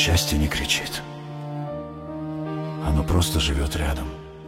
Счастье не кричит, оно просто живет рядом.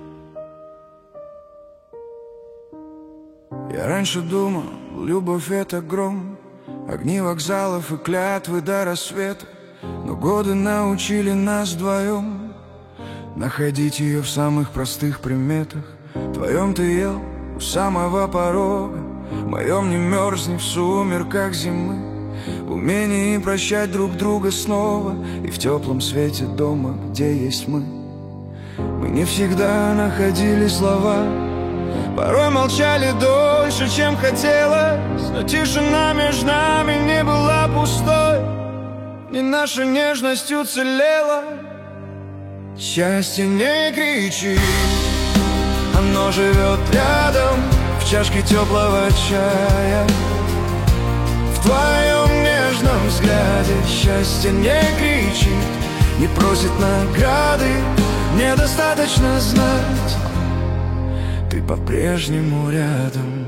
Я раньше думал, любовь — это гром, огни вокзалов и клятвы до рассвета. Но годы научили нас вдвоем находить ее в самых простых приметах. В твоем ты ел у самого порога, в моем не мерзни в сумерках зимы. В умении прощать друг друга снова и в теплом свете дома, где есть мы. Мы не всегда находили слова, порой молчали дольше, чем хотелось, но тишина между нами не была пустой, и наша нежность уцелела. Счастье не кричит, оно живет рядом в чашке теплого чая. В твоем нежном взгляде счастье не кричит, не просит награды, недостаточно знать, ты по-прежнему рядом.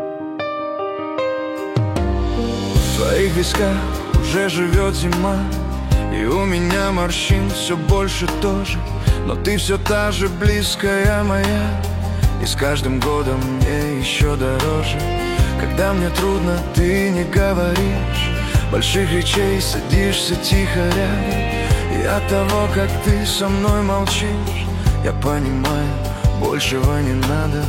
В твоих висках уже живет зима, и у меня морщин все больше тоже, но ты все та же близкая моя, и с каждым годом мне еще дороже. Когда мне трудно, ты не говоришь больших речей, садишься тихо рядом, и от того, как ты со мной молчишь, я понимаю, большего не надо.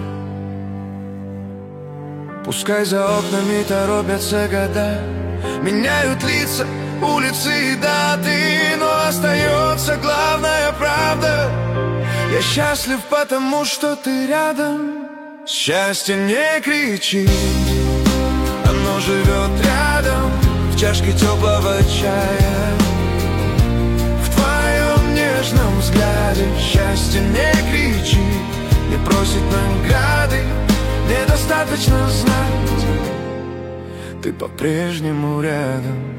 Пускай за окнами торопятся года, меняют лица, улицы и даты, но остается главная правда. Я счастлив, потому что ты рядом. Счастье не кричит, оно живет рядом в чашке теплого чая. В твоем нежном взгляде счастье не кричит, не просит награды, недостаточно знать, ты по-прежнему рядом.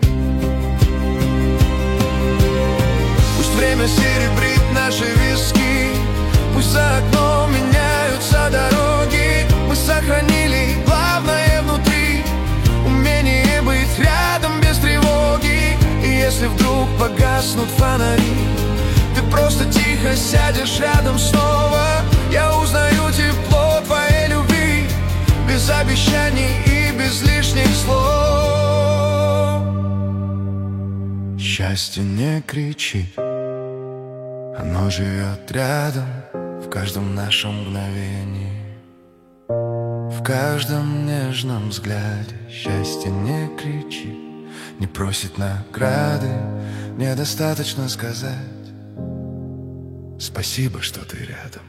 Пусть время серебрит наши виски, пусть за окном меняются дороги, мы сохранили главное внутри — умение быть рядом без тревоги. И если вдруг погаснут фонари, ты просто тихо сядешь рядом снова. Я узнаю тепло твоей любви, без обещаний и без лишних слов. Счастье не кричит, оно живет рядом в каждом нашем мгновении, в каждом нежном взгляде. Счастье не кричит, не просит награды, недостаточно сказать спасибо, что ты рядом.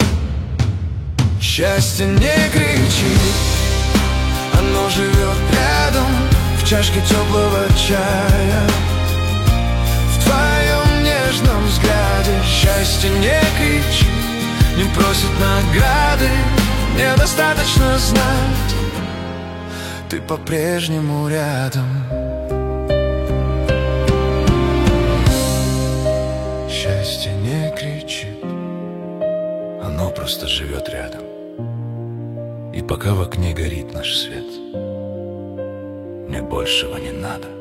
Счастье не кричит, оно живет рядом в чашке теплого чая. В твоем нежном взгляде счастье не кричит, не просит награды, недостаточно знать, ты по-прежнему рядом. Счастье не кричит, оно просто живет рядом. И пока в окне горит наш свет, мне большего не надо.